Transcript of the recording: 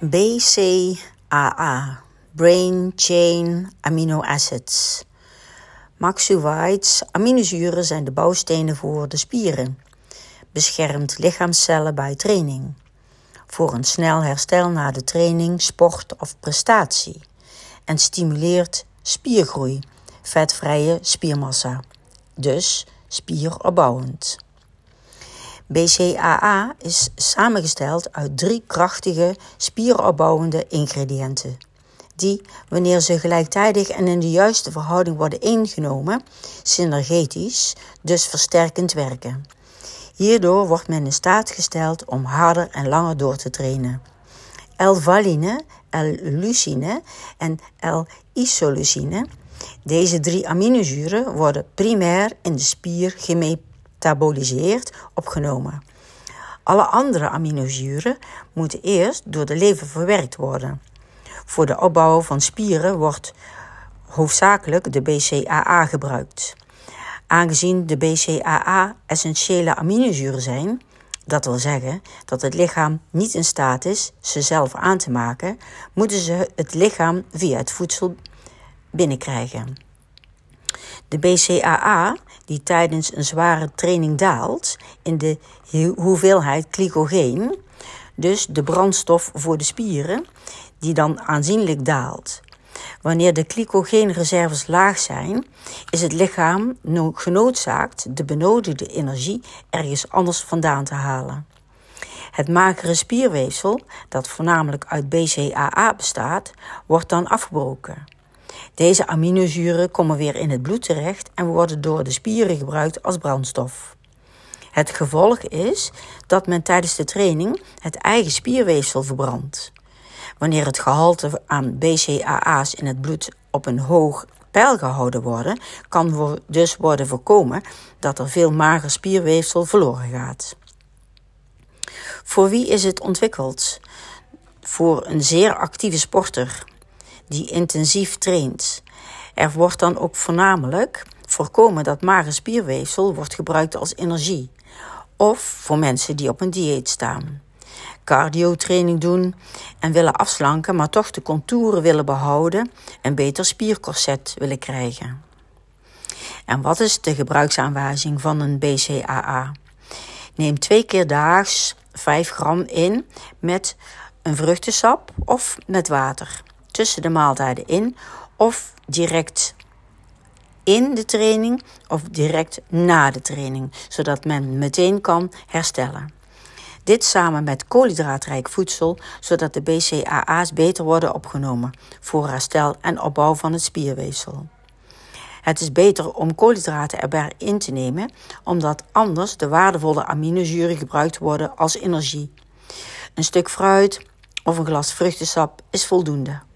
BCAA, Brain Chain Amino Acids. Maxu White's aminozuren zijn de bouwstenen voor de spieren. Beschermt lichaamscellen bij training. Voor een snel herstel na de training, sport of prestatie. En stimuleert spiergroei, vetvrije spiermassa. Dus spieropbouwend. BCAA is samengesteld uit 3 krachtige spieropbouwende ingrediënten, die, wanneer ze gelijktijdig en in de juiste verhouding worden ingenomen, synergetisch, dus versterkend werken. Hierdoor wordt men in staat gesteld om harder en langer door te trainen. L-valine, L-leucine en L-isoleucine, deze 3 aminozuren worden primair in de spier gemetaboliseerd opgenomen. Alle andere aminozuren moeten eerst door de lever verwerkt worden. Voor de opbouw van spieren wordt hoofdzakelijk de BCAA gebruikt. Aangezien de BCAA essentiële aminozuren zijn, dat wil zeggen dat het lichaam niet in staat is ze zelf aan te maken, moeten ze het lichaam via het voedsel binnenkrijgen. De BCAA, die tijdens een zware training daalt in de hoeveelheid glycogeen, dus de brandstof voor de spieren, die dan aanzienlijk daalt. Wanneer de glycogeenreserves laag zijn, is het lichaam genoodzaakt de benodigde energie ergens anders vandaan te halen. Het magere spierweefsel, dat voornamelijk uit BCAA bestaat, wordt dan afgebroken. Deze aminozuren komen weer in het bloed terecht en worden door de spieren gebruikt als brandstof. Het gevolg is dat men tijdens de training het eigen spierweefsel verbrandt. Wanneer het gehalte aan BCAA's in het bloed op een hoog peil gehouden wordt, kan dus worden voorkomen dat er veel mager spierweefsel verloren gaat. Voor wie is het ontwikkeld? Voor een zeer actieve sporter die intensief traint. Er wordt dan ook voornamelijk voorkomen dat mager spierweefsel wordt gebruikt als energie. Of voor mensen die op een dieet staan. Cardiotraining doen en willen afslanken, maar toch de contouren willen behouden en beter spiercorset willen krijgen. En wat is de gebruiksaanwijzing van een BCAA? Neem 2 keer daags 5 gram in met een vruchtensap of met water. Tussen de maaltijden in of direct in de training of direct na de training, zodat men meteen kan herstellen. Dit samen met koolhydraatrijk voedsel, zodat de BCAA's beter worden opgenomen voor herstel en opbouw van het spierweefsel. Het is beter om koolhydraten erbij in te nemen, omdat anders de waardevolle aminozuren gebruikt worden als energie. Een stuk fruit of een glas vruchtensap is voldoende.